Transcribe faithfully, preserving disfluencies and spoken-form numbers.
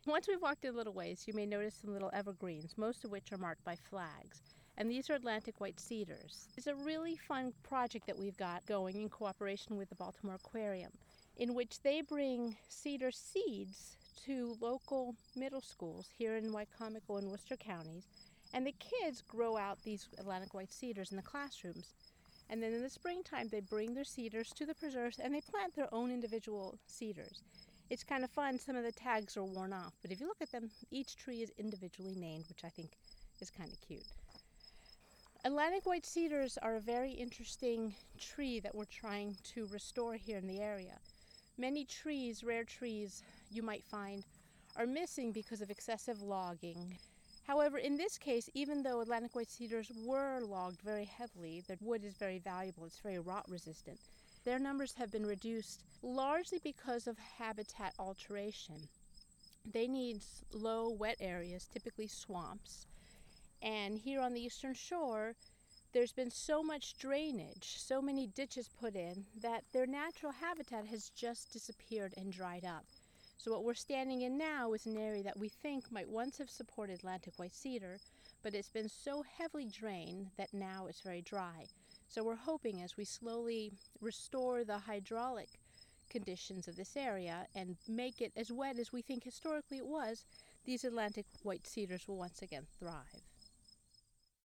Once we've walked a little ways, you may notice some little evergreens, most of which are marked by flags. And these are Atlantic white cedars. It's a really fun project that we've got going in cooperation with the Baltimore Aquarium, in which they bring cedar seeds to local middle schools here in Wycomico and Worcester counties, and the kids grow out these Atlantic white cedars in the classrooms. And then in the springtime, they bring their cedars to the preserves and they plant their own individual cedars. It's kind of fun. Some of the tags are worn off, but if you look at them, each tree is individually named, which I think is kind of cute. Atlantic white cedars are a very interesting tree that we're trying to restore here in the area. Many trees, rare trees you might find, are missing because of excessive logging. However, in this case, even though Atlantic white cedars were logged very heavily, their wood is very valuable, it's very rot resistant. Their numbers have been reduced largely because of habitat alteration. They need low, wet areas, typically swamps. And here on the Eastern Shore, there's been so much drainage, so many ditches put in, that their natural habitat has just disappeared and dried up. So what we're standing in now is an area that we think might once have supported Atlantic white cedar, but it's been so heavily drained that now it's very dry. So we're hoping as we slowly restore the hydraulic conditions of this area and make it as wet as we think historically it was, these Atlantic white cedars will once again thrive.